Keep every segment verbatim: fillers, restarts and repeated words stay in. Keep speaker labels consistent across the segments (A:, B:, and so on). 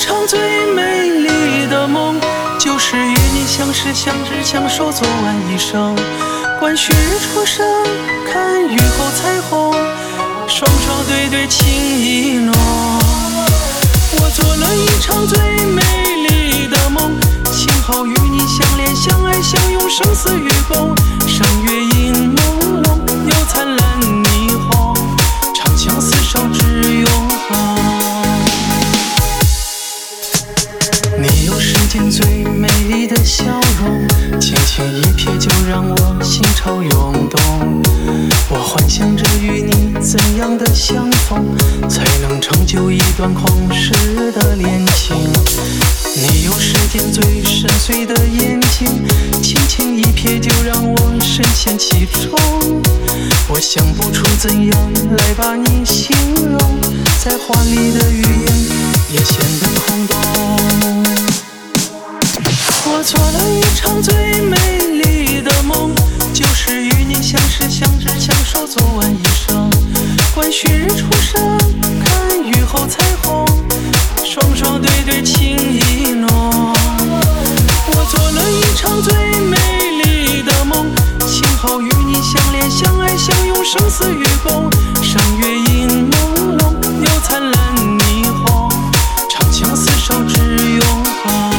A: 场最美丽的梦，就是与你相识相知相守走完一生。观旭日初升，看雨后彩虹，双双对对情意浓。我做了一场最美丽的梦，今后与你相恋相爱相拥，生死与共。上月影朦胧，又灿烂霓虹，长相厮守至永恒。你有世间最美丽的笑容，轻轻一瞥就让我心潮涌动。我幻想着与你怎样的相逢，才能成就一段空逝的恋情。你有世间最深邃的眼睛，轻轻一瞥就让我深陷其中。我想不出怎样来把你形容，再华丽的语言也显得空洞。我做了一场最美丽的梦，就是与你相识相知相守走完一生。观旭日初升，看雨后彩虹，双双对对情意浓。我做了一场最美丽的梦，今后与你相恋相爱相拥，生死与共。上月影朦胧，又灿烂霓虹，长相厮守至永恒。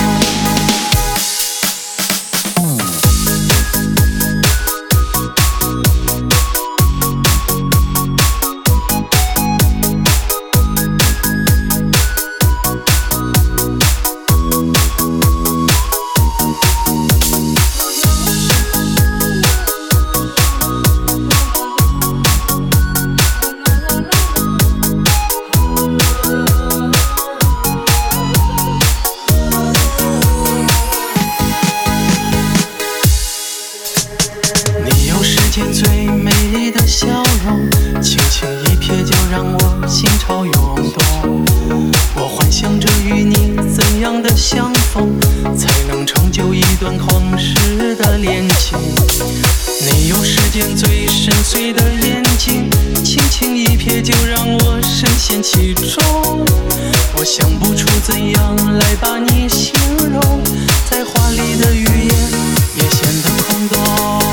A: 最美丽的笑容，轻轻一瞥就让我心潮涌动。我幻想着与你怎样的相逢，才能成就一段旷世的恋情。你有世间最深邃的眼睛，轻轻一瞥就让我深陷其中。我想不出怎样来把你形容，再华丽的语言也显得空洞。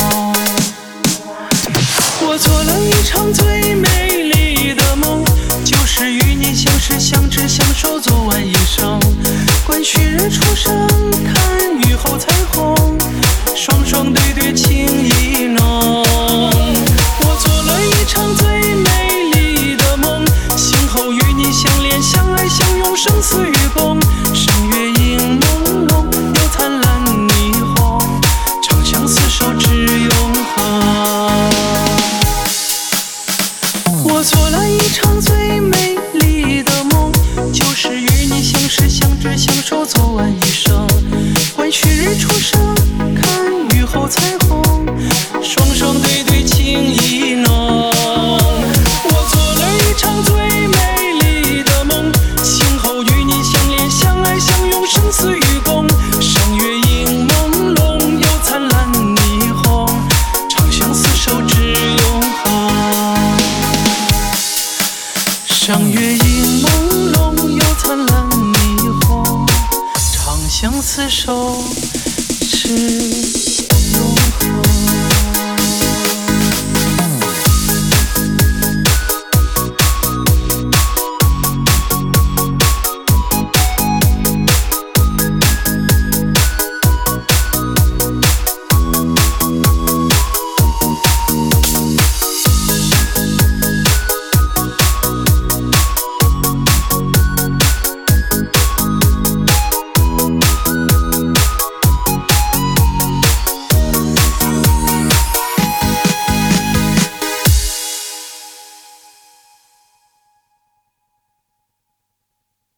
A: 我做了一场最美丽的梦，就是与你相识相知相守走完一生。观旭日初升，看雨后彩虹，双双对对情意浓。我做了一场最美丽的梦，今后与你相恋相爱相拥，生死与共。上月影朦胧，又灿烂霓虹，长相厮守至永恒。我做了一场最美丽的梦，就是与你相识相知相守走完一生。观旭日初升，看雨后彩虹，双双对对情意浓。我做了一场最美丽的梦，今后与你相恋相爱相拥，生死与共。上月影朦胧，又灿烂霓虹，长相厮守至永恒。上月影朦胧，又灿烂霓虹，长相厮守至